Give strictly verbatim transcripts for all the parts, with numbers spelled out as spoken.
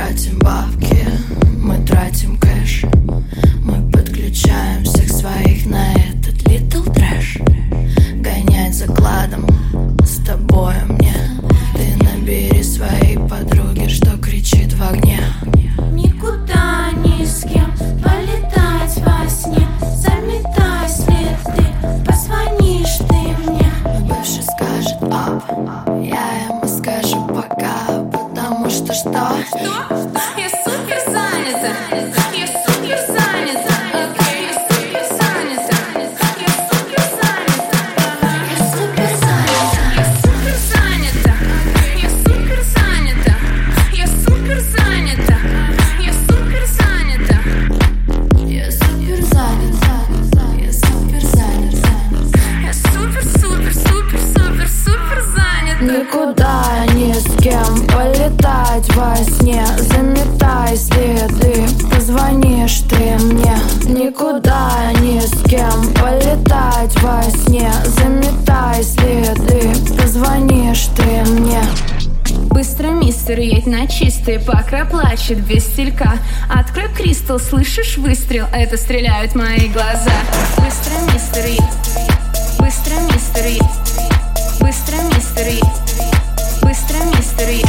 тратим бабки, мы тратим кэш. Мы подключаем всех своих на этот литл трэш. Гонять закладом с тобой мне. Ты набери своей подруге, что кричит в огне. Никуда ни с кем полетать во сне. Заметай следы, позвонишь ты мне. Бывший скажет ап, я ему скажу пока. Потому что что? Что? Я супер занята. Я супер занята. Окей, я супер занята. Я супер занята. Я супер занята. Я супер занята. Я супер занята. Я супер занята. Я супер занята. Я супер занята. Я супер супер супер супер супер занята. Никуда ни с кем полетать во сне. Заметай следы, позвонишь ты мне. Никуда ни с кем полетать во сне. Заметай следы, позвонишь ты мне. Быстро, мистер, едь на чистый. Покра плачет без стилька. Открой кристалл, слышишь выстрел? Это стреляют мои глаза. Быстро, мистер, едь. Быстро, мистер, едь. Быстро, мистер, едь. Быстро, мистер, едь.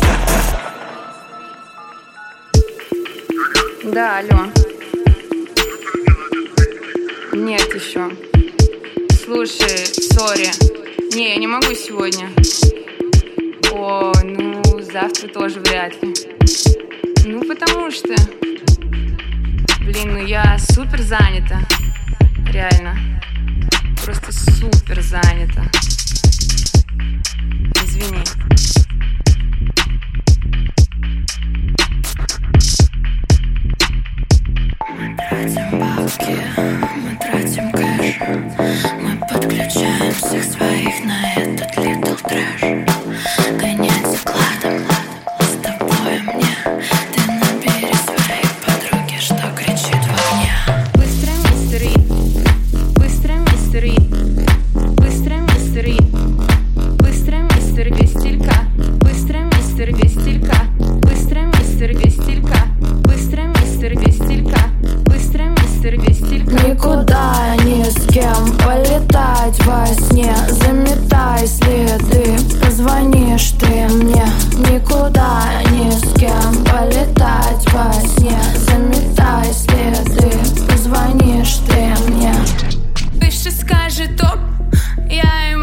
Да, алло. Нет еще. Слушай, сори. Не, я не могу сегодня. О, ну, завтра тоже вряд ли. Ну, потому что... Блин, ну я супер занята. Реально. Просто супер занята. Извини. Мы тратим бабки, мы тратим кэш. Мы подключаем всех своих на этот литл трэш. Гонять закладом с тобой мне. Ты набери своей подруге, что кричит в огне. Быстро, мистер Ид. Быстро, мистер Ид. Быстро, мистер Ид. Быстро, мистер Гостилька. Быстро, мистер Гостилька. Быстро, мистер Гостилька. Быстро, мистер Гостилька. Быстро, мистер Гостилька. Никуда ни с кем полетать во сне. Заметай следы, позвонишь ты мне. Никуда ни с кем полетать во сне. Заметай следы, позвонишь ты мне. Бывший скажет топ, я